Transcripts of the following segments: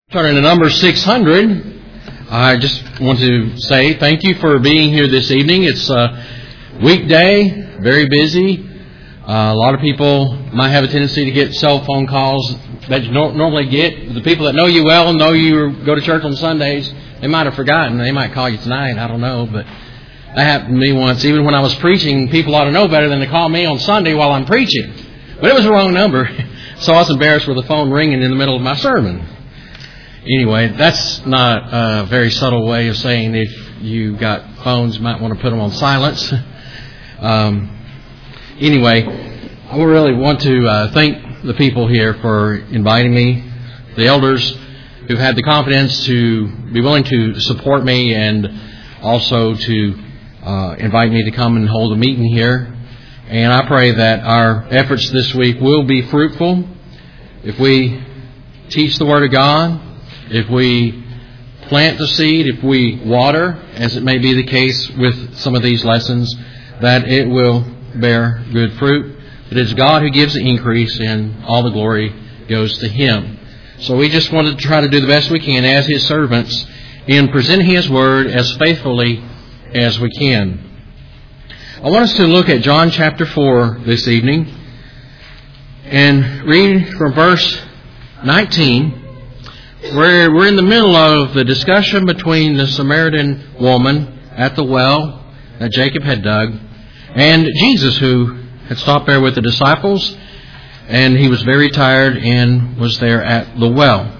Turning to number 600, I just want to say thank you for being here this evening. It's a weekday, very busy. A lot of people might have a tendency to get cell phone calls that you don't normally get. The people that know you well, know you go to church on Sundays, they might have forgotten. They might call you tonight, I don't know. But that happened to me once. Even when I was preaching, people ought to know better than to call me on Sunday while I'm preaching. But it was the wrong number, so I was embarrassed with the phone ringing in the middle of my sermon. Anyway, that's not a very subtle way of saying if you got phones, you might want to put them on silence. Anyway, I really want to thank the people here for inviting me, the elders who've had the confidence to be willing to support me and also to invite me to come and hold a meeting here. And I pray that our efforts this week will be fruitful. If we teach the Word of God, if we plant the seed, if we water, as it may be the case with some of these lessons, that it will bear good fruit. But it's God who gives the increase, and all the glory goes to Him. So we just wanted to try to do the best we can as His servants in presenting His Word as faithfully as we can. I want us to look at John chapter 4 this evening and read from verse 19, where we're in the middle of the discussion between the Samaritan woman at the well that Jacob had dug and Jesus, who had stopped there with the disciples, and he was very tired and was there at the well.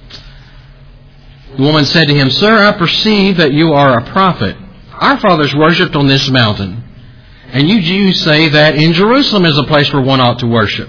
The woman said to him, "Sir, I perceive that you are a prophet. Our fathers worshipped on this mountain, and you Jews say that in Jerusalem is a place where one ought to worship."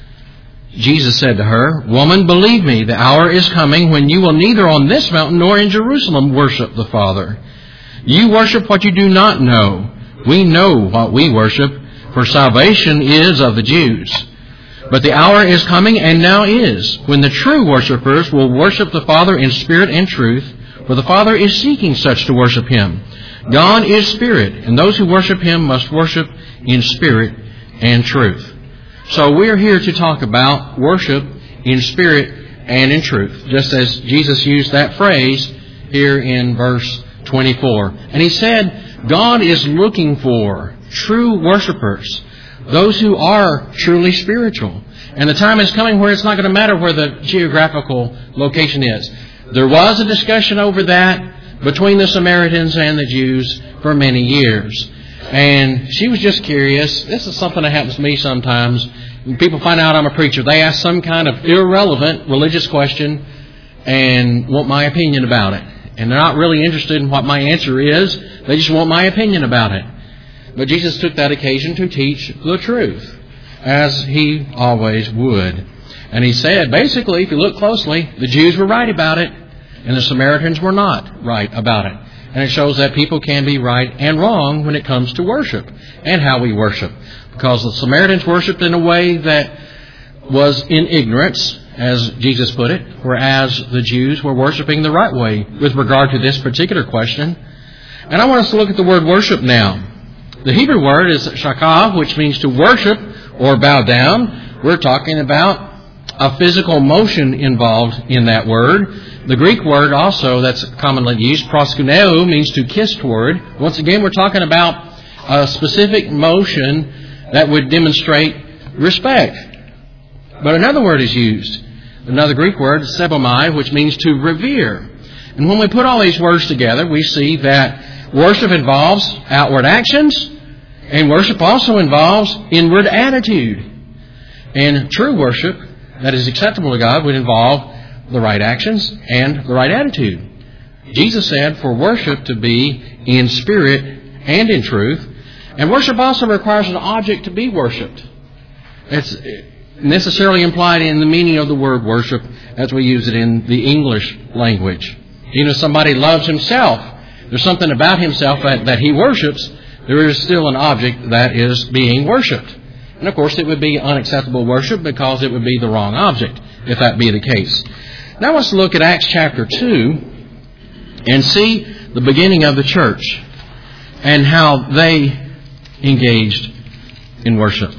Jesus said to her, "Woman, believe me, the hour is coming when you will neither on this mountain nor in Jerusalem worship the Father. You worship what you do not know. We know what we worship, for salvation is of the Jews. But the hour is coming, and now is, when the true worshippers will worship the Father in spirit and truth, for the Father is seeking such to worship Him. God is spirit, and those who worship Him must worship in spirit and truth." So we're here to talk about worship in spirit and in truth, just as Jesus used that phrase here in verse 24. And He said, God is looking for true worshipers, those who are truly spiritual. And the time is coming where it's not going to matter where the geographical location is. There was a discussion over that between the Samaritans and the Jews for many years. And she was just curious. This is something that happens to me sometimes. When people find out I'm a preacher, they ask some kind of irrelevant religious question and want my opinion about it. And they're not really interested in what my answer is. They just want my opinion about it. But Jesus took that occasion to teach the truth, as He always would. And He said, basically, if you look closely, the Jews were right about it, and the Samaritans were not right about it. And it shows that people can be right and wrong when it comes to worship and how we worship. Because the Samaritans worshipped in a way that was in ignorance, as Jesus put it, whereas the Jews were worshiping the right way with regard to this particular question. And I want us to look at the word worship now. The Hebrew word is shakah, which means to worship or bow down. We're talking about a physical motion involved in that word. The Greek word also that's commonly used, proskuneo, means to kiss toward. Once again, we're talking about a specific motion that would demonstrate respect. But another word is used, another Greek word, sebomai, which means to revere. And when we put all these words together, we see that worship involves outward actions, and worship also involves inward attitude. And true worship that is acceptable to God would involve the right actions and the right attitude. Jesus said for worship to be in spirit and in truth. And worship also requires an object to be worshipped. It's necessarily implied in the meaning of the word worship as we use it in the English language. Even if somebody loves himself, there's something about himself that he worships, there is still an object that is being worshipped. And of course it would be unacceptable worship because it would be the wrong object, if that be the case. Now let's look at Acts chapter 2 and see the beginning of the church and how they engaged in worship.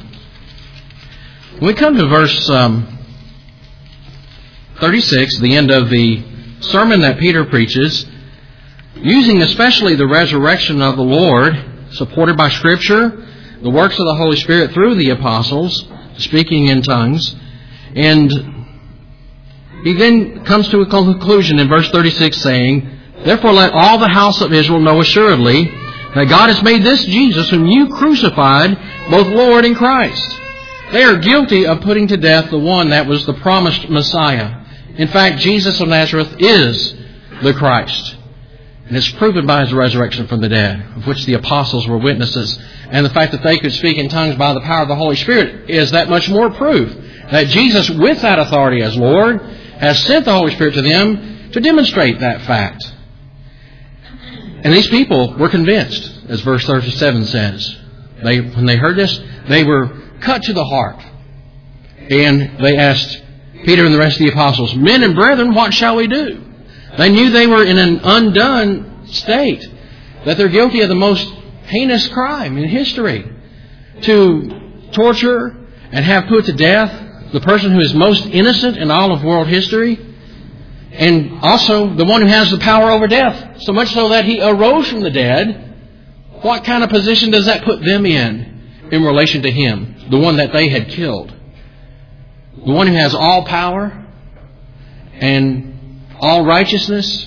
When we come to verse 36, the end of the sermon that Peter preaches, using especially the resurrection of the Lord, supported by Scripture, the works of the Holy Spirit through the apostles, speaking in tongues. And he then comes to a conclusion in verse 36 saying, "Therefore let all the house of Israel know assuredly that God has made this Jesus, whom you crucified, both Lord and Christ." They are guilty of putting to death the one that was the promised Messiah. In fact, Jesus of Nazareth is the Christ. And it's proven by His resurrection from the dead, of which the apostles were witnesses. And the fact that they could speak in tongues by the power of the Holy Spirit is that much more proof that Jesus, with that authority as Lord, has sent the Holy Spirit to them to demonstrate that fact. And these people were convinced, as verse 37 says. When they heard this, they were cut to the heart. And they asked Peter and the rest of the apostles, "Men and brethren, what shall we do?" They knew they were in an undone state, that they're guilty of the most heinous crime in history. To torture and have put to death the person who is most innocent in all of world history, and also the one who has the power over death, so much so that He arose from the dead. What kind of position does that put them in relation to Him, the one that they had killed? The one who has all power and all righteousness?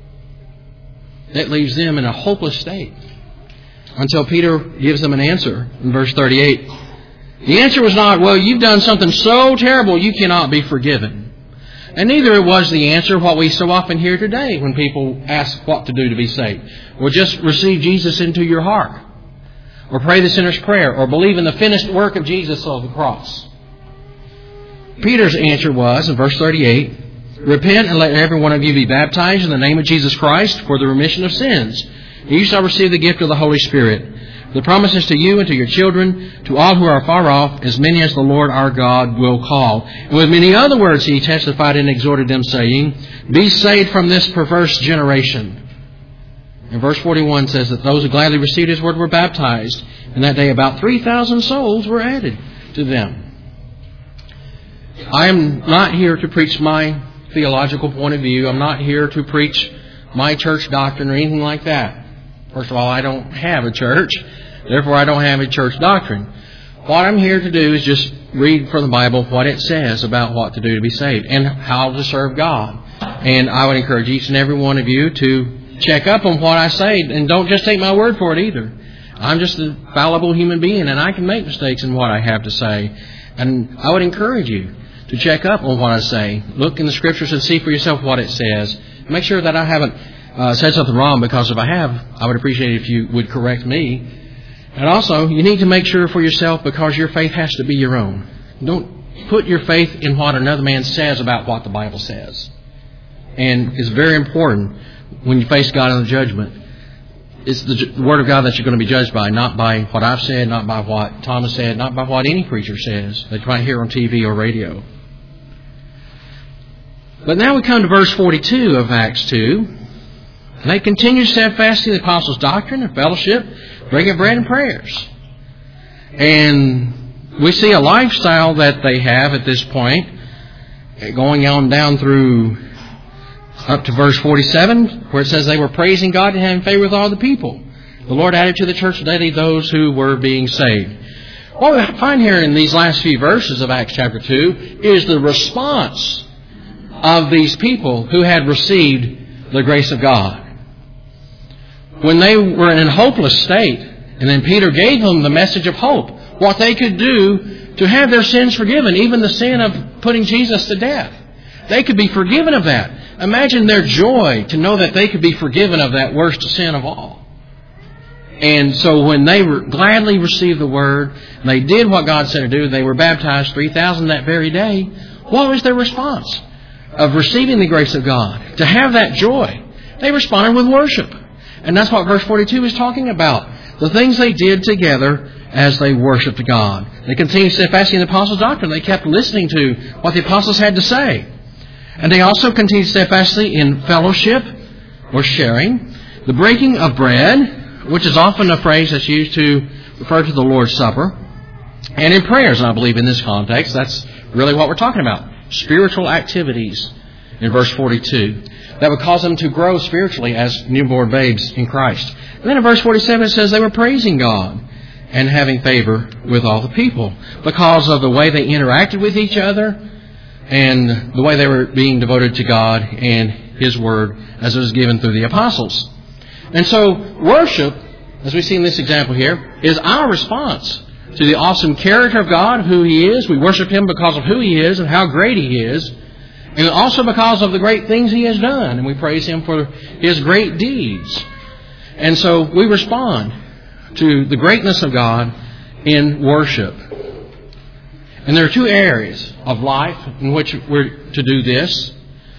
That leaves them in a hopeless state. Until Peter gives them an answer in verse 38. The answer was not, "Well, you've done something so terrible you cannot be forgiven." And neither was the answer what we so often hear today when people ask what to do to be saved. Well, just receive Jesus into your heart. Or pray the sinner's prayer. Or believe in the finished work of Jesus on the cross. Peter's answer was, in verse 38, "Repent and let every one of you be baptized in the name of Jesus Christ for the remission of sins. And you shall receive the gift of the Holy Spirit. The promise is to you and to your children, to all who are far off, as many as the Lord our God will call." And with many other words he testified and exhorted them, saying, "Be saved from this perverse generation." And verse 41 says that those who gladly received His word were baptized. And that day about 3,000 souls were added to them. I am not here to preach my theological point of view. I'm not here to preach my church doctrine or anything like that. First of all, I don't have a church. Therefore, I don't have a church doctrine. What I'm here to do is just read from the Bible what it says about what to do to be saved and how to serve God. And I would encourage each and every one of you to check up on what I say, and don't just take my word for it either. I'm just a fallible human being, and I can make mistakes in what I have to say. And I would encourage you to check up on what I say. Look in the Scriptures and see for yourself what it says. Make sure that I haven't said something wrong, because if I have, I would appreciate it if you would correct me. And also, you need to make sure for yourself, because your faith has to be your own. Don't put your faith in what another man says about what the Bible says. And it's very important when you face God in the judgment. It's the Word of God that you're going to be judged by, not by what I've said, not by what Thomas said, not by what any preacher says that you might hear on TV or radio. But now we come to verse 42 of Acts 2. And they continued steadfastly in the apostles' doctrine and fellowship, breaking bread and prayers. And we see a lifestyle that they have at this point, going on down through up to verse 47, where it says they were praising God and having favor with all the people. The Lord added to the church daily those who were being saved. What we find here in these last few verses of Acts chapter 2 is the response of these people who had received the grace of God. When they were in a hopeless state, and then Peter gave them the message of hope, what they could do to have their sins forgiven, even the sin of putting Jesus to death. They could be forgiven of that. Imagine their joy to know that they could be forgiven of that worst sin of all. And so when they gladly received the Word, and they did what God said to do, they were baptized, 3,000 that very day. What was their response of receiving the grace of God? To have that joy, they responded with worship. And that's what verse 42 is talking about. The things they did together as they worshipped God. They continued steadfastly in the apostles' doctrine. They kept listening to what the apostles had to say. And they also continued steadfastly in fellowship, or sharing, the breaking of bread, which is often a phrase that's used to refer to the Lord's Supper, and in prayers. And I believe in this context, that's really what we're talking about. Spiritual activities in verse 42. that would cause them to grow spiritually as newborn babes in Christ. And then in verse 47 it says they were praising God and having favor with all the people because of the way they interacted with each other and the way they were being devoted to God and His Word as it was given through the apostles. And so worship, as we see in this example here, is our response to the awesome character of God, who He is. We worship Him because of who He is and how great He is, and also because of the great things He has done. And we praise Him for His great deeds. And so we respond to the greatness of God in worship. And there are two areas of life in which we're to do this.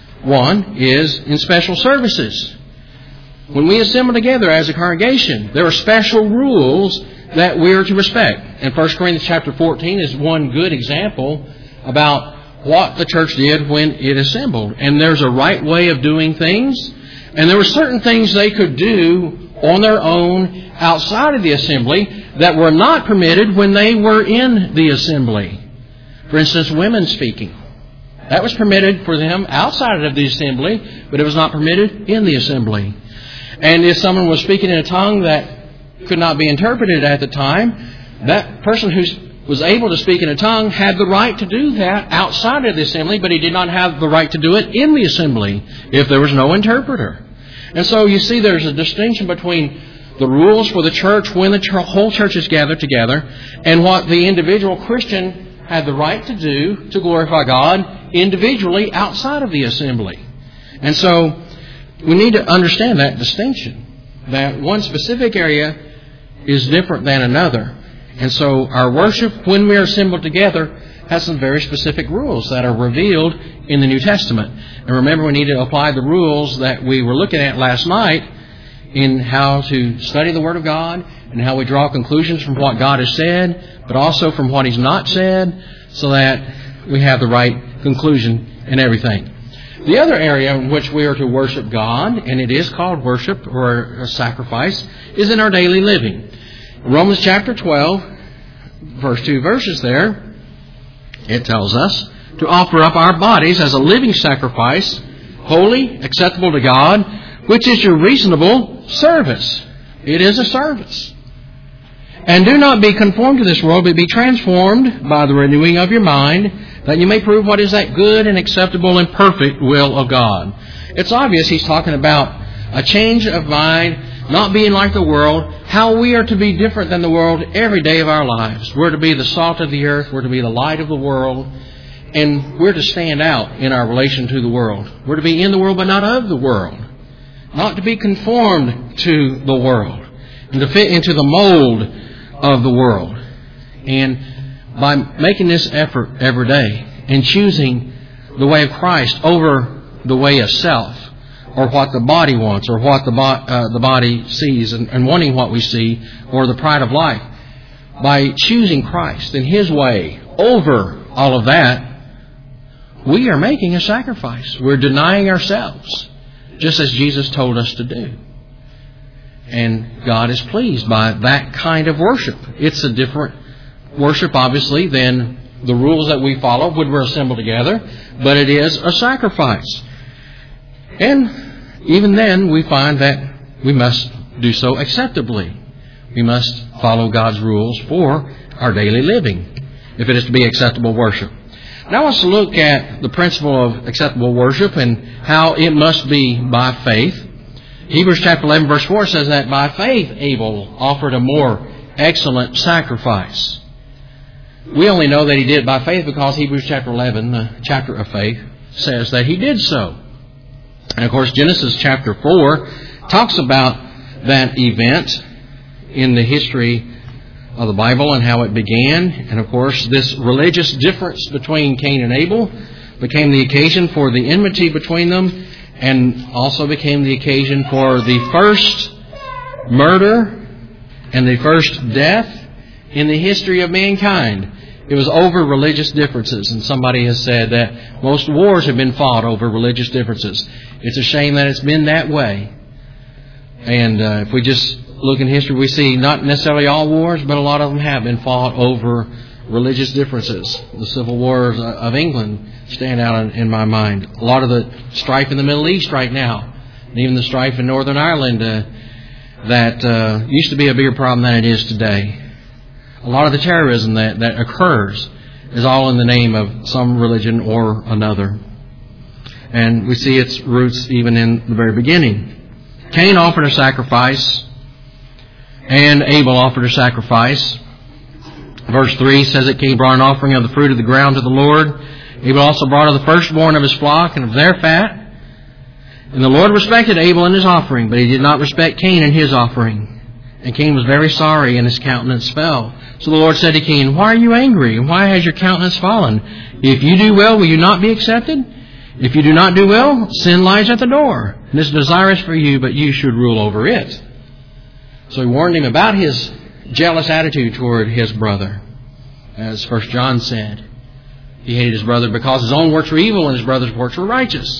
One is in special services. When we assemble together as a congregation, there are special rules that we are to respect. And 1 Corinthians chapter 14 is one good example about what the church did when it assembled. And there's a right way of doing things. And there were certain things they could do on their own outside of the assembly that were not permitted when they were in the assembly. For instance, women speaking. That was permitted for them outside of the assembly, but it was not permitted in the assembly. And if someone was speaking in a tongue that could not be interpreted at the time, that person who was able to speak in a tongue had the right to do that outside of the assembly, but he did not have the right to do it in the assembly if there was no interpreter. And so you see there's a distinction between the rules for the church when the whole church is gathered together and what the individual Christian had the right to do to glorify God individually outside of the assembly. And so we need to understand that distinction, that one specific area is different than another. And so our worship, when we are assembled together, has some very specific rules that are revealed in the New Testament. And remember, we need to apply the rules that we were looking at last night in how to study the Word of God and how we draw conclusions from what God has said, but also from what He's not said, so that we have the right conclusion in everything. The other area in which we are to worship God, and it is called worship or a sacrifice, is in our daily living. Romans chapter 12, verse 2 verses there, it tells us to offer up our bodies as a living sacrifice, holy, acceptable to God, which is your reasonable service. It is a service. And do not be conformed to this world, but be transformed by the renewing of your mind, that you may prove what is that good and acceptable and perfect will of God. It's obvious he's talking about a change of mind, not being like the world, how we are to be different than the world every day of our lives. We're to be the salt of the earth, we're to be the light of the world, and we're to stand out in our relation to the world. We're to be in the world but not of the world. Not to be conformed to the world and to fit into the mold of the world. And by making this effort every day and choosing the way of Christ over the way of self, or what the body wants, or what the body sees, and wanting what we see, or the pride of life, by choosing Christ and His way over all of that, we are making a sacrifice. We're denying ourselves, just as Jesus told us to do. And God is pleased by that kind of worship. It's a different worship, obviously, than the rules that we follow when we're assembled together, but it is a sacrifice. And even then, we find that we must do so acceptably. We must follow God's rules for our daily living, if it is to be acceptable worship. Now I want us to look at the principle of acceptable worship and how it must be by faith. Hebrews chapter 11 verse 4 says that by faith Abel offered a more excellent sacrifice. We only know that he did it by faith because Hebrews chapter 11, the chapter of faith, says that he did so. And of course Genesis chapter 4 talks about that event in the history of the Bible and how it began. And of course this religious difference between Cain and Abel became the occasion for the enmity between them, and also became the occasion for the first murder and the first death in the history of mankind. It was over religious differences, and somebody has said that most wars have been fought over religious differences. It's a shame that it's been that way. And if we just look in history, we see not necessarily all wars, but a lot of them have been fought over religious differences. The civil wars of England stand out in my mind. A lot of the strife in the Middle East right now, and even the strife in Northern Ireland that used to be a bigger problem than it is today. A lot of the terrorism that occurs is all in the name of some religion or another. And we see its roots even in the very beginning. Cain offered a sacrifice, and Abel offered a sacrifice. Verse 3 says that Cain brought an offering of the fruit of the ground to the Lord. Abel also brought of the firstborn of his flock and of their fat. And the Lord respected Abel in his offering, but he did not respect Cain in his offering. And Cain was very sorry, and his countenance fell. So the Lord said to Cain, "Why are you angry? And why has your countenance fallen? If you do well, will you not be accepted? If you do not do well, sin lies at the door, and is desirous for you, but you should rule over it." So he warned him about his jealous attitude toward his brother. As 1 John said, he hated his brother because his own works were evil and his brother's works were righteous.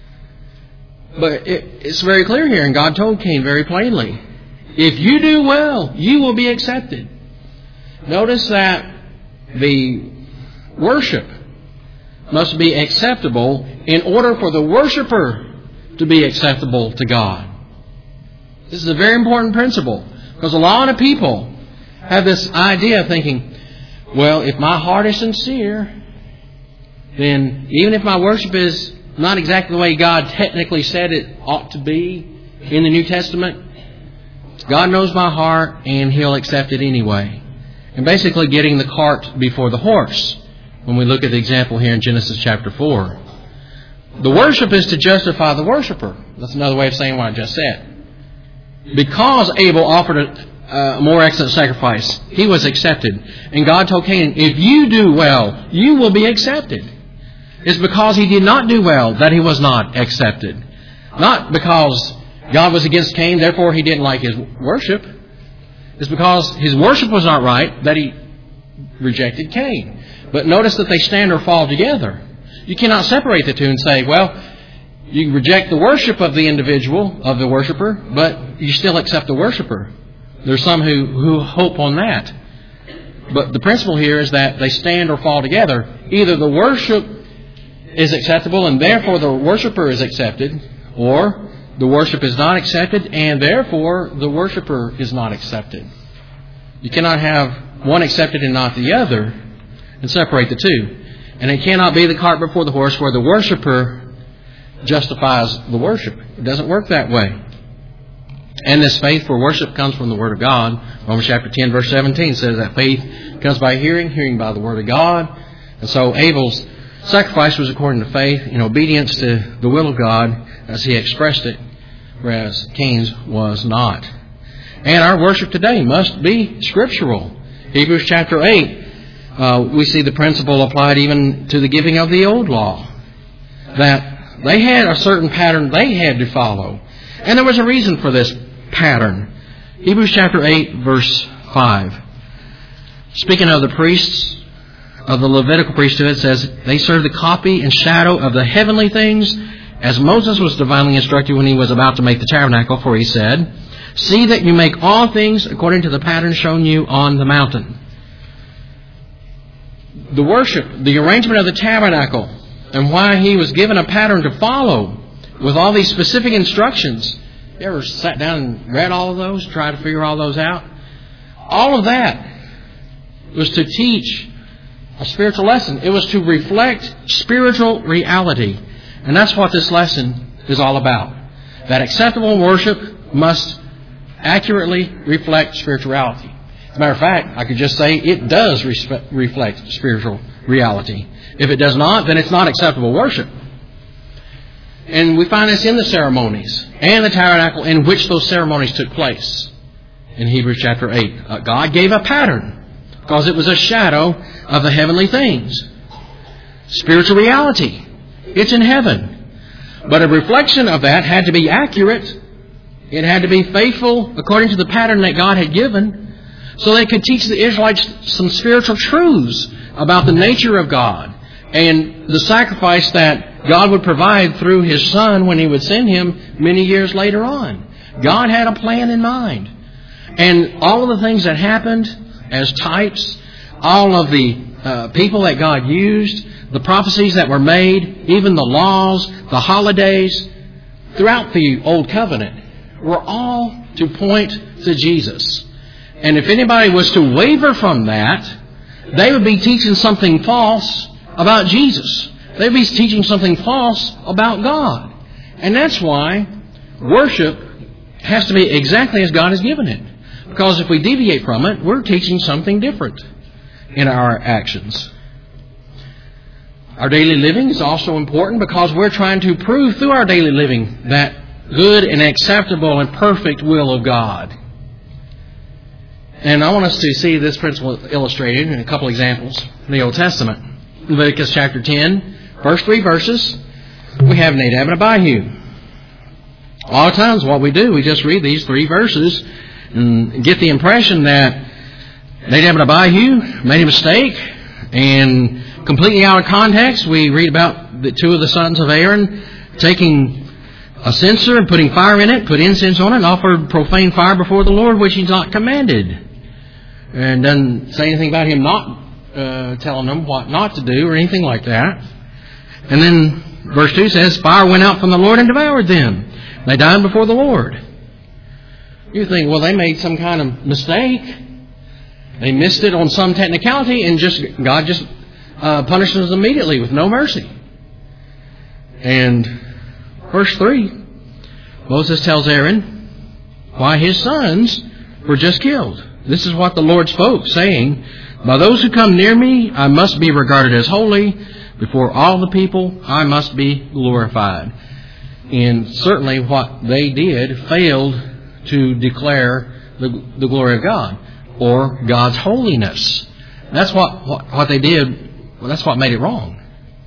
But it's very clear here, and God told Cain very plainly, if you do well, you will be accepted. Notice that the worship must be acceptable in order for the worshiper to be acceptable to God. This is a very important principle, because a lot of people have this idea of thinking, well, if my heart is sincere, then even if my worship is not exactly the way God technically said it ought to be in the New Testament, God knows my heart and He'll accept it anyway. And basically getting the cart before the horse, when we look at the example here in Genesis chapter 4. The worship is to justify the worshiper. That's another way of saying what I just said. Because Abel offered a more excellent sacrifice, he was accepted. And God told Cain, if you do well, you will be accepted. It's because he did not do well that he was not accepted. Not because God was against Cain, therefore he didn't like his worship. It's because his worship was not right that he rejected Cain. But notice that they stand or fall together. You cannot separate the two and say, well, you reject the worship of the individual, of the worshiper, but you still accept the worshiper. There's some who hope on that. But the principle here is that they stand or fall together. Either the worship is acceptable and therefore the worshiper is accepted, or the worship is not accepted and therefore the worshiper is not accepted. You cannot have one accepted and not the other and separate the two. And it cannot be the cart before the horse where the worshiper justifies the worship. It doesn't work that way. And this faith for worship comes from the Word of God. Romans chapter 10 verse 17 says that faith comes by hearing, hearing by the Word of God. And so Abel's sacrifice was according to faith, in obedience to the will of God as he expressed it, whereas Cain's was not. And our worship today must be scriptural. Hebrews chapter 8, we see the principle applied even to the giving of the old law, that they had a certain pattern they had to follow. And there was a reason for this pattern. Hebrews chapter 8, verse 5. Speaking of the priests of the Levitical priesthood, it says, they serve the copy and shadow of the heavenly things, as Moses was divinely instructed when he was about to make the tabernacle, for he said, see that you make all things according to the pattern shown you on the mountain. The worship, the arrangement of the tabernacle, and why he was given a pattern to follow with all these specific instructions. You ever sat down and read all of those, tried to figure all those out? All of that was to teach a spiritual lesson. It was to reflect spiritual reality. And that's what this lesson is all about. That acceptable worship must accurately reflect spirituality. As a matter of fact, I could just say it does reflect spiritual reality. If it does not, then it's not acceptable worship. And we find this in the ceremonies and the tabernacle in which those ceremonies took place. In Hebrews chapter 8, God gave a pattern because it was a shadow of the heavenly things. Spiritual reality. It's in heaven. But a reflection of that had to be accurate. It had to be faithful according to the pattern that God had given, so they could teach the Israelites some spiritual truths about the nature of God and the sacrifice that God would provide through His Son when He would send Him many years later on. God had a plan in mind. And all of the things that happened as types all of the people that God used, the prophecies that were made, even the laws, the holidays, throughout the Old Covenant, were all to point to Jesus. And if anybody was to waver from that, they would be teaching something false about Jesus. They would be teaching something false about God. And that's why worship has to be exactly as God has given it. Because if we deviate from it, we're teaching something different in our actions. Our daily living is also important because we're trying to prove through our daily living that good and acceptable and perfect will of God. And I want us to see this principle illustrated in a couple examples in the Old Testament. Leviticus chapter 10, first 3 verses, we have Nadab and Abihu. A lot of times what we do, we just read these 3 verses and get the impression that Nadab and Abihu made a mistake, and completely out of context, we read about the 2 of the sons of Aaron taking a censer and putting fire in it, put incense on it, and offered profane fire before the Lord, which He's not commanded. And doesn't say anything about Him not telling them what not to do or anything like that. And then verse 2 says, fire went out from the Lord and devoured them. They died before the Lord. You think, well, they made some kind of mistake. They missed it on some technicality, and God just punishes them immediately with no mercy. And verse 3, Moses tells Aaron why his sons were just killed. This is what the Lord spoke, saying, by those who come near me, I must be regarded as holy. Before all the people, I must be glorified. And certainly what they did failed to declare the glory of God or God's holiness. That's what they did. Well, that's what made it wrong.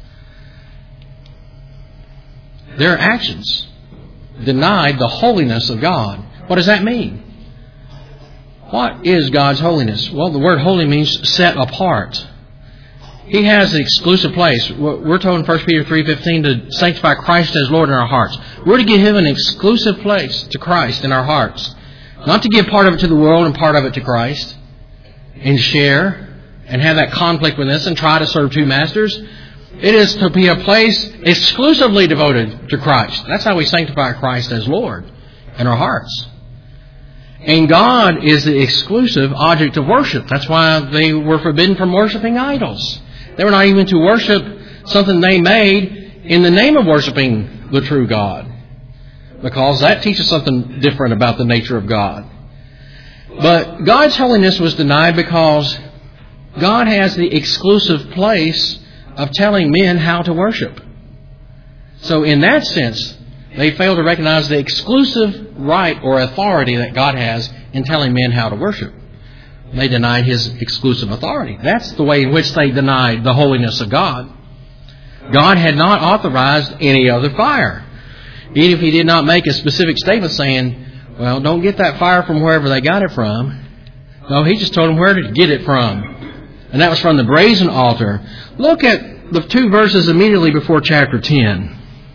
Their actions denied the holiness of God. What does that mean? What is God's holiness? Well, the word holy means set apart. He has the exclusive place. We're told in 1 Peter 3:15 to sanctify Christ as Lord in our hearts. We're to give Him an exclusive place to Christ in our hearts. Not to give part of it to the world and part of it to Christ and share and have that conflict with us and try to serve 2 masters. It is to be a place exclusively devoted to Christ. That's how we sanctify Christ as Lord in our hearts. And God is the exclusive object of worship. That's why they were forbidden from worshiping idols. They were not even to worship something they made in the name of worshiping the true God, because that teaches something different about the nature of God. But God's holiness was denied because God has the exclusive place of telling men how to worship. So in that sense, they fail to recognize the exclusive right or authority that God has in telling men how to worship. They denied His exclusive authority. That's the way in which they denied the holiness of God. God had not authorized any other fire. Even if He did not make a specific statement saying, well, don't get that fire from wherever they got it from. No, He just told them where to get it from. And that was from the brazen altar. Look at the 2 verses immediately before chapter 10.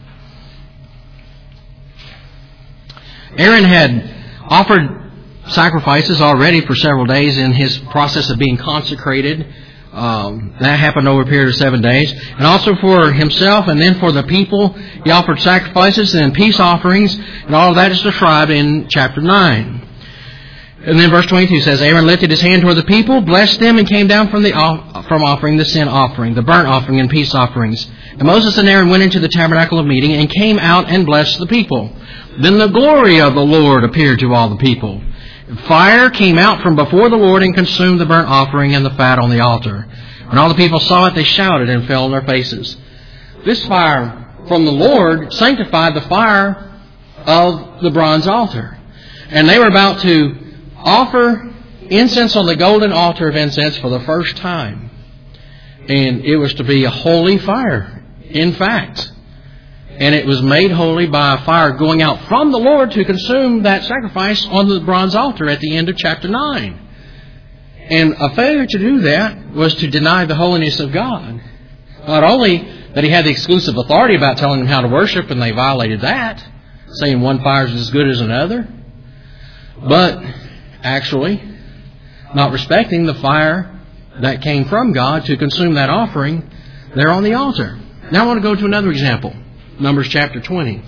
Aaron had offered sacrifices already for several days in his process of being consecrated. That happened over a period of 7 days. And also for himself and then for the people, he offered sacrifices and peace offerings. And all of that is described in chapter 9. And then verse 22 says, Aaron lifted his hand toward the people, blessed them, and came down from offering the sin offering, the burnt offering, and peace offerings. And Moses and Aaron went into the tabernacle of meeting and came out and blessed the people. Then the glory of the Lord appeared to all the people. Fire came out from before the Lord and consumed the burnt offering and the fat on the altar. When all the people saw it, they shouted and fell on their faces. This fire from the Lord sanctified the fire of the bronze altar. And they were about to offer incense on the golden altar of incense for the first time. And it was to be a holy fire, in fact. And it was made holy by a fire going out from the Lord to consume that sacrifice on the bronze altar at the end of chapter 9. And a failure to do that was to deny the holiness of God. Not only that He had the exclusive authority about telling them how to worship, and they violated that, saying one fire is as good as another, but actually not respecting the fire that came from God to consume that offering there on the altar. Now I want to go to another example. Numbers chapter 20.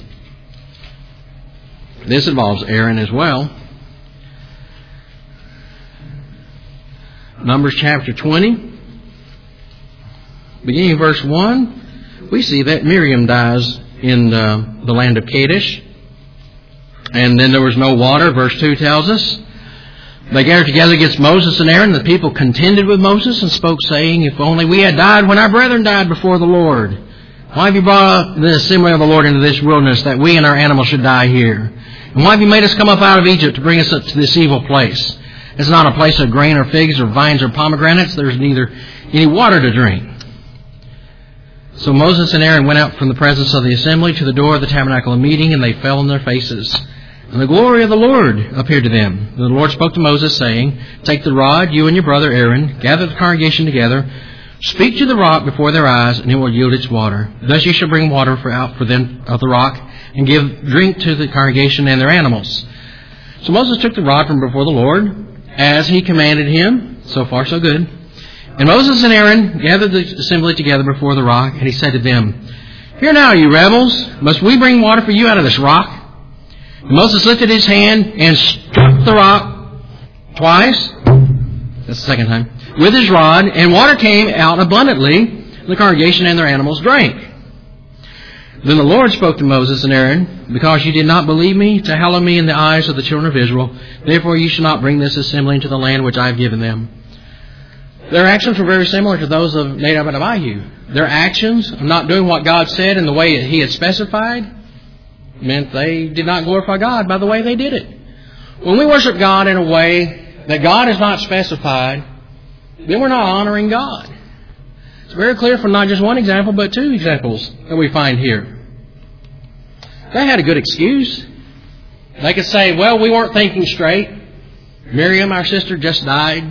This involves Aaron as well. Numbers chapter 20. Beginning of verse 1, we see that Miriam dies in the land of Kadesh. And then there was no water, verse 2 tells us. They gathered together against Moses and Aaron. The people contended with Moses and spoke, saying, If only we had died when our brethren died before the Lord. Why have you brought the assembly of the Lord into this wilderness, that we and our animals should die here? And why have you made us come up out of Egypt to bring us up to this evil place? It's not a place of grain or figs or vines or pomegranates. There's neither any water to drink. So Moses and Aaron went out from the presence of the assembly to the door of the tabernacle of meeting, and they fell on their faces. And the glory of the Lord appeared to them. And the Lord spoke to Moses, saying, Take the rod, you and your brother Aaron, gather the congregation together, speak to the rock before their eyes, and it will yield its water. Thus you shall bring water out for them of the rock, and give drink to the congregation and their animals. So Moses took the rod from before the Lord, as he commanded him. So far, so good. And Moses and Aaron gathered the assembly together before the rock, and he said to them, Hear now, you rebels, must we bring water for you out of this rock? And Moses lifted his hand and struck the rock twice. That's the second time. With his rod, and water came out abundantly. The congregation and their animals drank. Then the Lord spoke to Moses and Aaron, Because you did not believe me to hallow me in the eyes of the children of Israel, therefore you shall not bring this assembly into the land which I have given them. Their actions were very similar to those of Nadab and Abihu. Their actions of not doing what God said in the way He had specified meant they did not glorify God by the way they did it. When we worship God in a way that God has not specified, then we're not honoring God. It's very clear from not just one example, but two examples that we find here. They had a good excuse. They could say, well, we weren't thinking straight. Miriam, our sister, just died.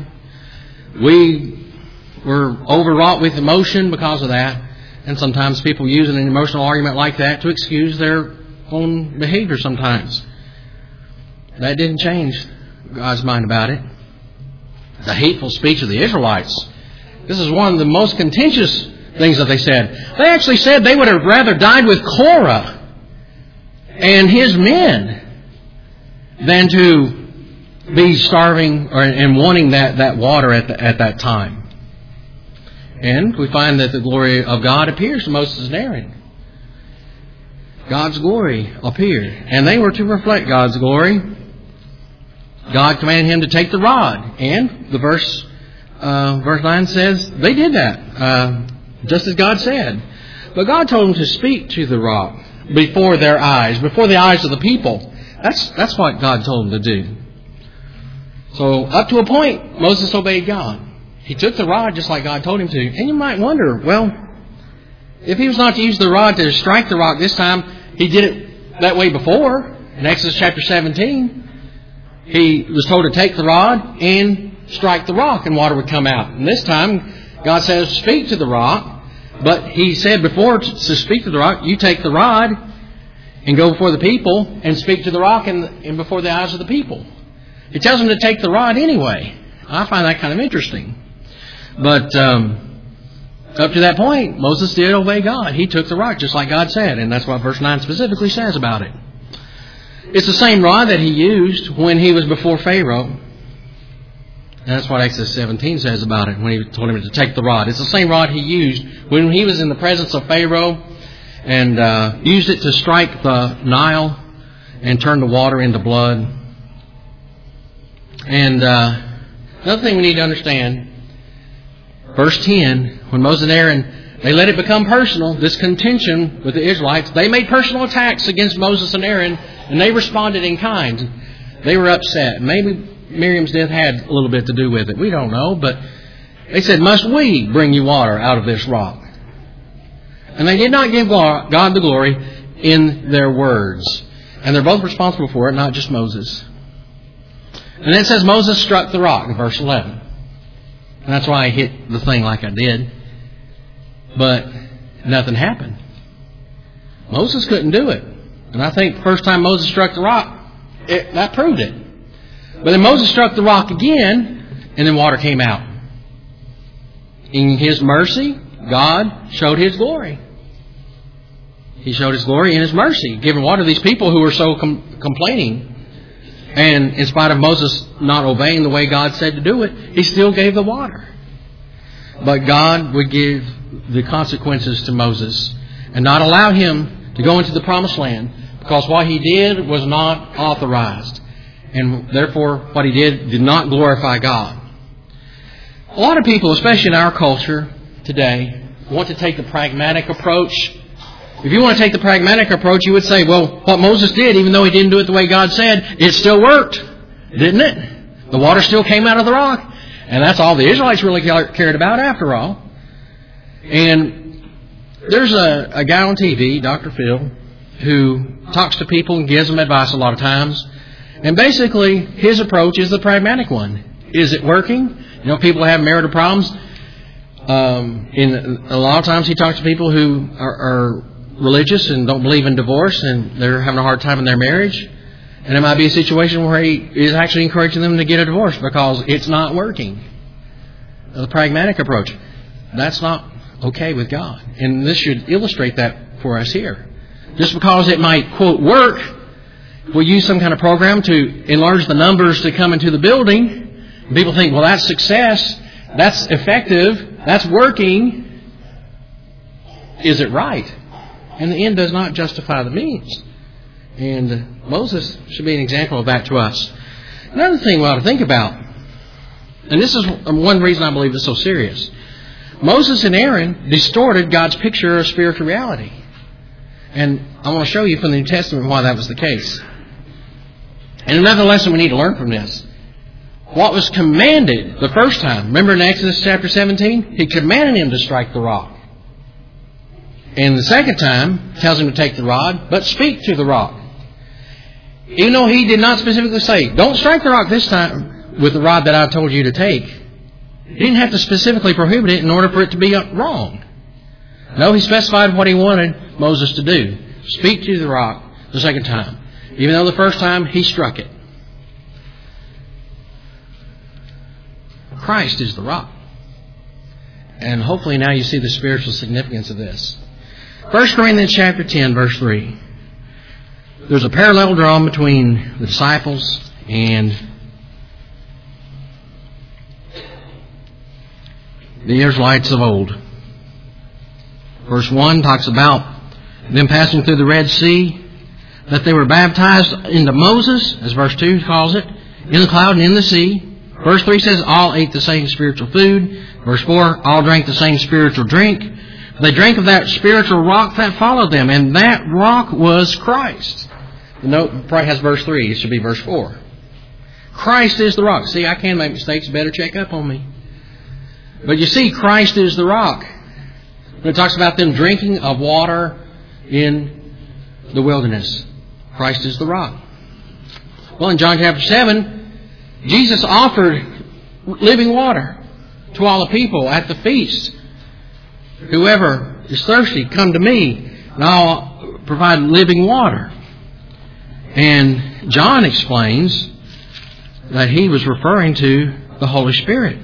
We were overwrought with emotion because of that. And sometimes people use an emotional argument like that to excuse their own behavior sometimes. That didn't change God's mind about it. The hateful speech of the Israelites. This is one of the most contentious things that they said. They actually said they would have rather died with Korah and his men than to be starving and wanting that water at that time. And we find that the glory of God appears to Moses and Aaron. God's glory appeared. And they were to reflect God's glory. God commanded him to take the rod. And the verse 9 says they did that. Just as God said. But God told them to speak to the rock before their eyes. Before the eyes of the people. That's what God told them to do. So up to a point, Moses obeyed God. He took the rod just like God told him to. And you might wonder, well, if he was not to use the rod to strike the rock this time, he did it that way before. In Exodus chapter 17, he was told to take the rod and strike the rock and water would come out. And this time, God says, speak to the rock. But he said before to speak to the rock, you take the rod and go before the people and speak to the rock and before the eyes of the people. He tells them to take the rod anyway. I find that kind of interesting. But up to that point, Moses did obey God. He took the rod just like God said. And that's what verse 9 specifically says about it. It's the same rod that he used when he was before Pharaoh. And that's what Exodus 17 says about it when he told him to take the rod. It's the same rod he used when he was in the presence of Pharaoh and used it to strike the Nile and turn the water into blood. And another thing we need to understand, verse 10, when Moses and Aaron, they let it become personal, this contention with the Israelites. They made personal attacks against Moses and Aaron, and they responded in kind. They were upset. Maybe Miriam's death had a little bit to do with it. We don't know, but they said, must we bring you water out of this rock? And they did not give God the glory in their words. And they're both responsible for it, not just Moses. And then it says Moses struck the rock in verse 11. And that's why I hit the thing like I did. But nothing happened. Moses couldn't do it. And I think the first time Moses struck the rock, that proved it. But then Moses struck the rock again, and then water came out. In His mercy, God showed His glory. He showed His glory in His mercy, giving water to these people who were so complaining. And in spite of Moses not obeying the way God said to do it, He still gave the water. But God would give the consequences to Moses and not allow him to go into the promised land, because what he did was not authorized. And therefore, what he did not glorify God. A lot of people, especially in our culture today, want to take the pragmatic approach. If you want to take the pragmatic approach, you would say, well, what Moses did, even though he didn't do it the way God said, it still worked, didn't it? The water still came out of the rock. And that's all the Israelites really cared about after all. And there's a guy on TV, Dr. Phil, who talks to people and gives them advice a lot of times. And basically, his approach is the pragmatic one. Is it working? You know, people have marital problems. A lot of times he talks to people who are religious and don't believe in divorce, and they're having a hard time in their marriage. And it might be a situation where he is actually encouraging them to get a divorce because it's not working. The pragmatic approach. That's not okay with God. And this should illustrate that for us here. Just because it might, quote, work, we'll use some kind of program to enlarge the numbers to come into the building. People think, well, that's success. That's effective. That's working. Is it right? And the end does not justify the means. And Moses should be an example of that to us. Another thing we ought to think about, and this is one reason I believe it's so serious. Moses and Aaron distorted God's picture of spiritual reality. And I want to show you from the New Testament why that was the case. And another lesson we need to learn from this. What was commanded the first time, remember in Exodus chapter 17? He commanded him to strike the rock. And the second time, tells him to take the rod, but speak to the rock. Even though he did not specifically say, don't strike the rock this time with the rod that I told you to take. He didn't have to specifically prohibit it in order for it to be wrong. No, he specified what he wanted Moses to do. Speak to the rock the second time. Even though the first time he struck it. Christ is the rock. And hopefully now you see the spiritual significance of this. 1 Corinthians chapter 10, verse 3. There's a parallel drawn between the disciples and the Israelites of old. Verse 1 talks about them passing through the Red Sea, that they were baptized into Moses, as verse 2 calls it, in the cloud and in the sea. Verse 3 says all ate the same spiritual food. Verse 4, all drank the same spiritual drink. They drank of that spiritual rock that followed them, and that rock was Christ. The note probably has verse 3. It should be verse 4. Christ is the rock. See, I can make mistakes. Better check up on me. But you see, Christ is the rock. When it talks about them drinking of water in the wilderness, Christ is the rock. Well, in John chapter 7, Jesus offered living water to all the people at the feast. Whoever is thirsty, come to me, and I'll provide living water. And John explains that he was referring to the Holy Spirit.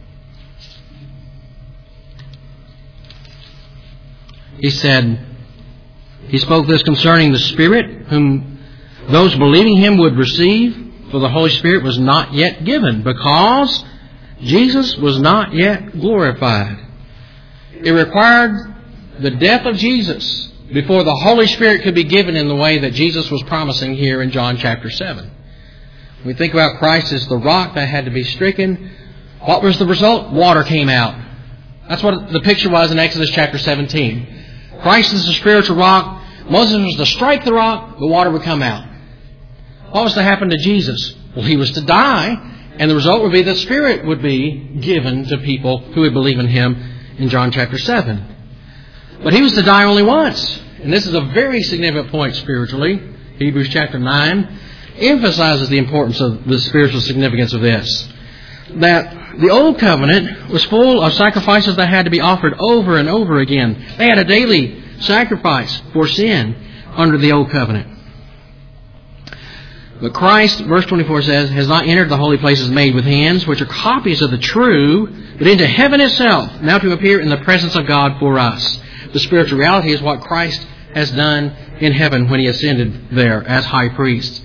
He said, he spoke this concerning the Spirit, whom those believing Him would receive, for the Holy Spirit was not yet given, because Jesus was not yet glorified. It required the death of Jesus before the Holy Spirit could be given in the way that Jesus was promising here in John chapter 7. When we think about Christ as the rock that had to be stricken, what was the result? Water came out. That's what the picture was in Exodus chapter 17. Christ is the spiritual rock. Moses was to strike the rock, the water would come out. What was to happen to Jesus? Well, He was to die, and the result would be the Spirit would be given to people who would believe in Him in John chapter 7. But He was to die only once. And this is a very significant point spiritually. Hebrews chapter 9 emphasizes the importance of the spiritual significance of this. That the old covenant was full of sacrifices that had to be offered over and over again. They had a daily sacrifice for sin under the old covenant. But Christ, verse 24 says, has not entered the holy places made with hands, which are copies of the true, but into heaven itself, now to appear in the presence of God for us. The spiritual reality is what Christ has done in heaven when He ascended there as high priest.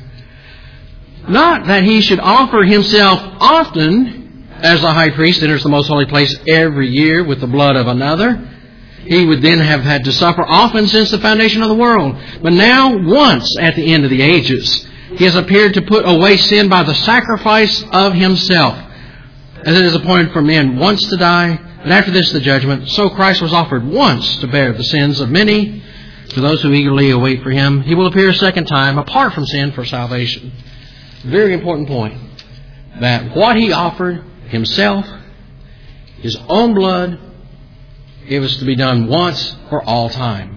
Not that He should offer Himself often, as the high priest enters the most holy place every year with the blood of another. He would then have had to suffer often since the foundation of the world. But now, once at the end of the ages, He has appeared to put away sin by the sacrifice of Himself, as it is appointed for men once to die, but after this the judgment. So Christ was offered once to bear the sins of many. To those who eagerly await for Him, He will appear a second time, apart from sin, for salvation. Very important point, that what He offered Himself, His own blood, it was to be done once for all time.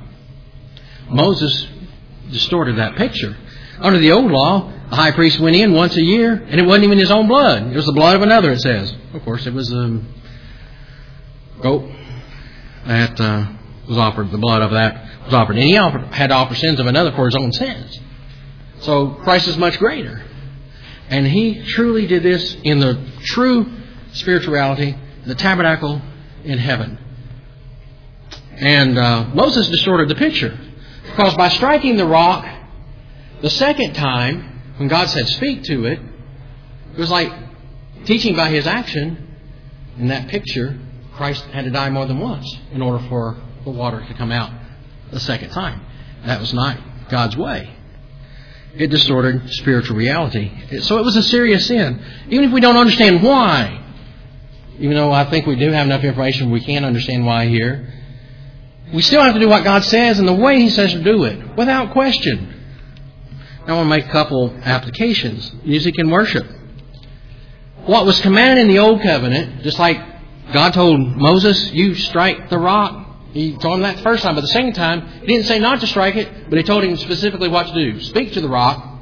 Moses distorted that picture. Under the old law, the high priest went in once a year, and it wasn't even his own blood. It was the blood of another, it says. Of course, it was a goat that was offered. The blood of that was offered. And he had to offer sins of another for his own sins. So Christ is much greater. And He truly did this in the true spirituality, the tabernacle in heaven. And Moses distorted the picture. Because by striking the rock the second time, when God said speak to it, it was like teaching by His action. In that picture, Christ had to die more than once in order for the water to come out the second time. That was not God's way. It distorted spiritual reality. So it was a serious sin. Even if we don't understand why, even though I think we do have enough information we can understand why here, we still have to do what God says and the way He says to do it, without question. Now I want to make a couple applications. Music and worship. What was commanded in the Old Covenant, just like God told Moses, you strike the rock. He told him that the first time, but the second time, He didn't say not to strike it, but He told him specifically what to do. Speak to the rock.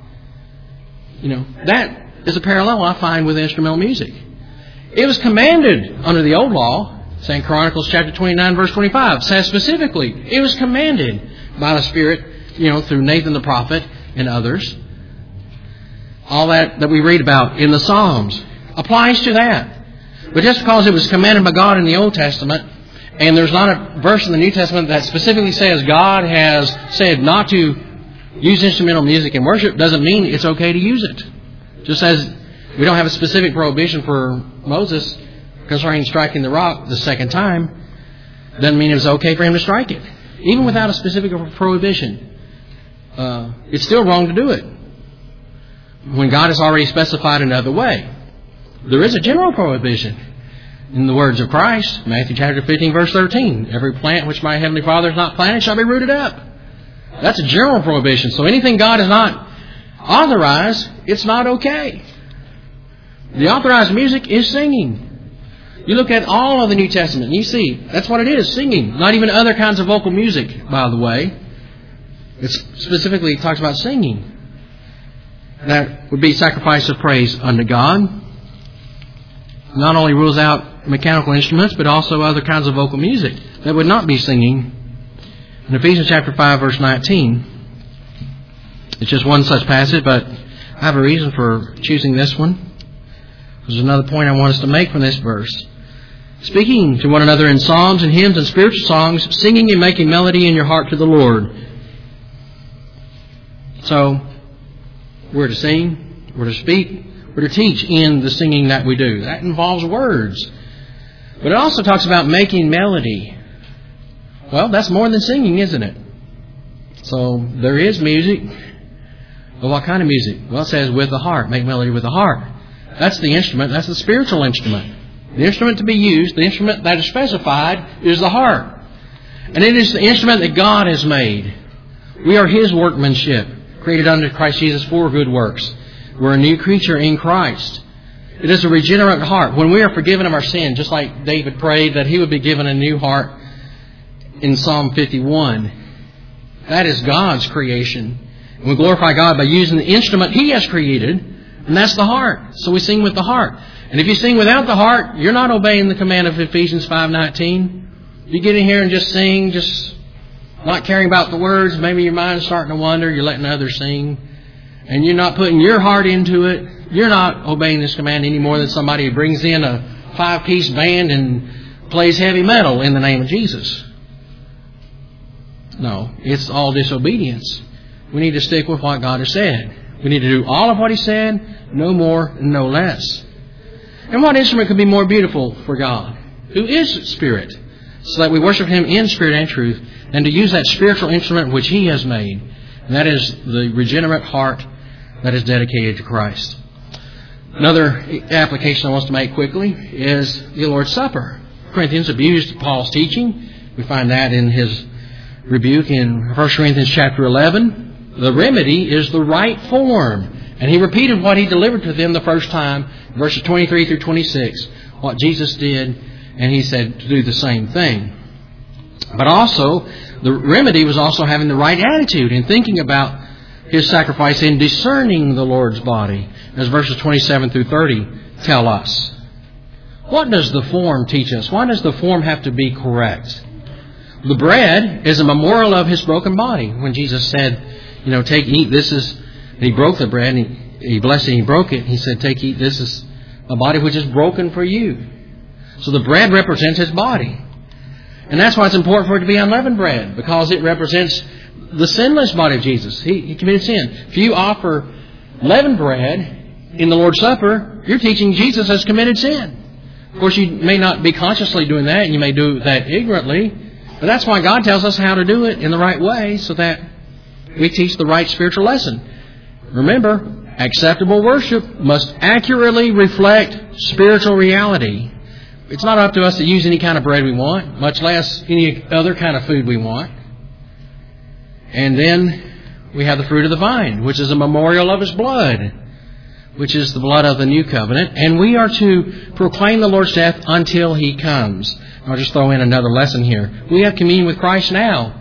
That is a parallel I find with instrumental music. It was commanded under the old law. 2 Chronicles chapter 29, verse 25 says specifically, it was commanded by the Spirit, through Nathan the prophet and others. All that we read about in the Psalms applies to that. But just because it was commanded by God in the Old Testament, and there's not a verse in the New Testament that specifically says God has said not to use instrumental music in worship, doesn't mean it's okay to use it. Just as we don't have a specific prohibition for Moses concerning striking the rock the second time, doesn't mean it was okay for him to strike it. Even without a specific prohibition, it's still wrong to do it when God has already specified another way. There is a general prohibition in the words of Christ, Matthew chapter 15, verse 13. Every plant which my heavenly Father has not planted shall be rooted up. That's a general prohibition. So anything God has not authorized, it's not okay. The authorized music is singing. You look at all of the New Testament and you see that's what it is, singing. Not even other kinds of vocal music, by the way. It specifically talks about singing. That would be sacrifice of praise unto God. Not only rules out mechanical instruments, but also other kinds of vocal music that would not be singing. In Ephesians chapter 5, verse 19, it's just one such passage, but I have a reason for choosing this one. There's another point I want us to make from this verse. Speaking to one another in psalms and hymns and spiritual songs, singing and making melody in your heart to the Lord. So, we're to sing, we're to speak, we're to teach in the singing that we do. That involves words. But it also talks about making melody. Well, that's more than singing, isn't it? So, there is music. But what kind of music? Well, it says with the heart. Make melody with the heart. That's the instrument. That's the spiritual instrument. The instrument to be used, the instrument that is specified, is the heart. And it is the instrument that God has made. We are His workmanship, created unto Christ Jesus for good works. We're a new creature in Christ. It is a regenerate heart. When we are forgiven of our sin, just like David prayed that he would be given a new heart in Psalm 51, that is God's creation. And we glorify God by using the instrument He has created, and that's the heart. So we sing with the heart. And if you sing without the heart, you're not obeying the command of Ephesians 5:19. You get in here and just sing, just not caring about the words. Maybe your mind's starting to wander. You're letting others sing. and you're not putting your heart into it, you're not obeying this command any more than somebody who brings in a 5-piece band and plays heavy metal in the name of Jesus. No, it's all disobedience. We need to stick with what God has said. We need to do all of what He said, no more, no less. And what instrument could be more beautiful for God, who is Spirit, so that we worship Him in spirit and truth, and to use that spiritual instrument which He has made, and that is the regenerate heart that is dedicated to Christ. Another application I want to make quickly is the Lord's Supper. Corinthians abused Paul's teaching. We find that in his rebuke in 1 Corinthians chapter 11. The remedy is the right form. And he repeated what he delivered to them the first time, verses 23 through 26, what Jesus did, and he said to do the same thing. But also, the remedy was also having the right attitude in thinking about His sacrifice and discerning the Lord's body, as verses 27 through 30 tell us. What does the form teach us? Why does the form have to be correct? The bread is a memorial of His broken body. When Jesus said, take, eat, this is... And He broke the bread, and He blessed it, and He broke it. He said, take, eat, this is a body which is broken for you. So the bread represents His body. And that's why it's important for it to be unleavened bread, because it represents the sinless body of Jesus. He committed sin. If you offer leavened bread in the Lord's Supper, you're teaching Jesus has committed sin. Of course, you may not be consciously doing that, and you may do that ignorantly, but that's why God tells us how to do it in the right way, so that we teach the right spiritual lesson. Remember, acceptable worship must accurately reflect spiritual reality. It's not up to us to use any kind of bread we want, much less any other kind of food we want. And then we have the fruit of the vine, which is a memorial of His blood, which is the blood of the new covenant. And we are to proclaim the Lord's death until He comes. I'll just throw in another lesson here. We have communion with Christ now.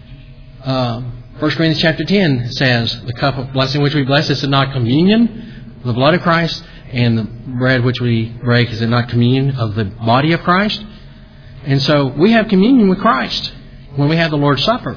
1 Corinthians chapter 10 says, the cup of blessing which we bless, is it not communion, the blood of Christ? And the bread which we break, is it not communion of the body of Christ? And so we have communion with Christ when we have the Lord's Supper.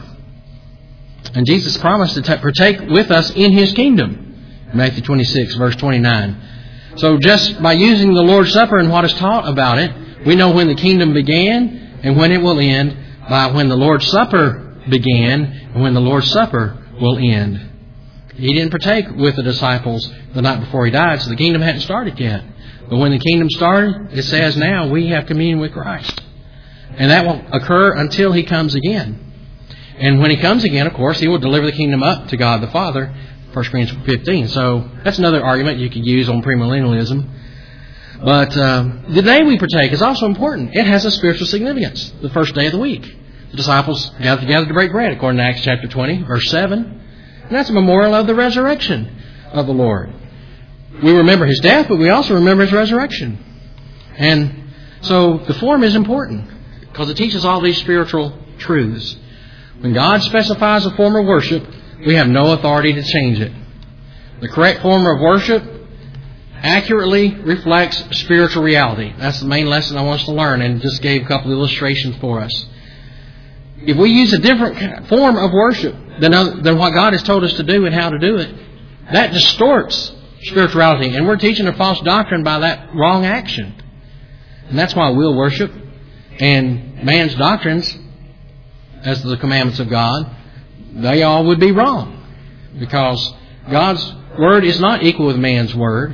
And Jesus promised to partake with us in His kingdom. Matthew 26, verse 29. So just by using the Lord's Supper and what is taught about it, we know when the kingdom began and when it will end, by when the Lord's Supper began and when the Lord's Supper will end. He didn't partake with the disciples the night before He died, so the kingdom hadn't started yet. But when the kingdom started, it says now we have communion with Christ. And that will occur until He comes again. And when He comes again, of course, He will deliver the kingdom up to God the Father, 1 Corinthians 15. So that's another argument you could use on premillennialism. But the day we partake is also important. It has a spiritual significance, the first day of the week. The disciples gathered together to break bread, according to Acts chapter 20, verse 7. And that's a memorial of the resurrection of the Lord. We remember His death, but we also remember His resurrection. And so the form is important because it teaches all these spiritual truths. When God specifies a form of worship, we have no authority to change it. The correct form of worship accurately reflects spiritual reality. That's the main lesson I want us to learn, and just gave a couple of illustrations for us. If we use a different form of worship than what God has told us to do and how to do it, that distorts spirituality. And we're teaching a false doctrine by that wrong action. And that's why we'll worship. And man's doctrines, as the commandments of God, they all would be wrong. Because God's word is not equal with man's word.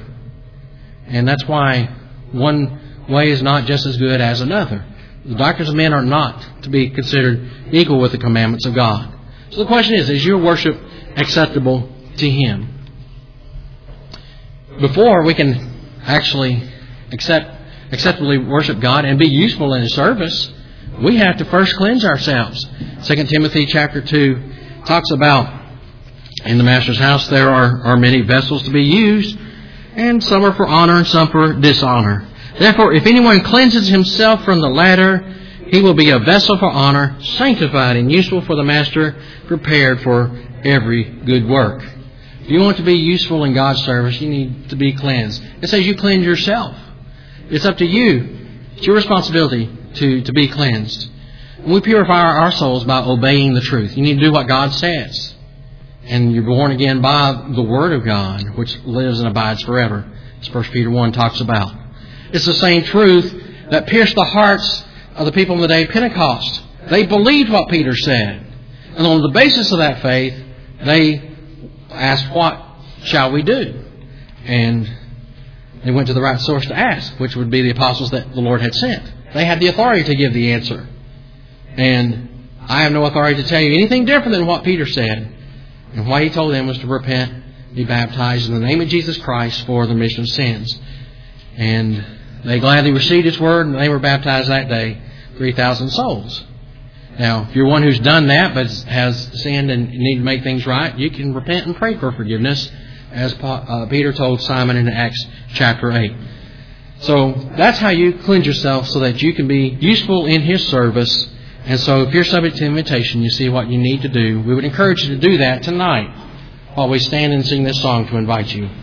And that's why one way is not just as good as another. The doctrines of men are not to be considered equal with the commandments of God. So the question is your worship acceptable to Him? Before we can actually acceptably worship God and be useful in His service, we have to first cleanse ourselves. 2 Timothy chapter 2 talks about in the Master's house there are many vessels to be used, and some are for honor and some for dishonor. Therefore, if anyone cleanses himself from the latter, he will be a vessel for honor, sanctified and useful for the master, prepared for every good work. If you want to be useful in God's service, you need to be cleansed. It says you cleanse yourself. It's up to you. It's your responsibility to be cleansed. And we purify our souls by obeying the truth. You need to do what God says. And you're born again by the Word of God, which lives and abides forever, as 1 Peter 1 talks about. It's the same truth that pierced the hearts of the people on the day of Pentecost. They believed what Peter said. And on the basis of that faith, they asked, what shall we do? And they went to the right source to ask, which would be the apostles that the Lord had sent. They had the authority to give the answer. And I have no authority to tell you anything different than what Peter said. And what he told them was to repent, be baptized in the name of Jesus Christ for the remission of sins. And they gladly received His word, and they were baptized that day, 3,000 souls. Now, if you're one who's done that but has sinned and need to make things right, you can repent and pray for forgiveness, as Peter told Simon in Acts chapter 8. So that's how you cleanse yourself so that you can be useful in His service. And so if you're subject to invitation, you see what you need to do. We would encourage you to do that tonight while we stand and sing this song to invite you.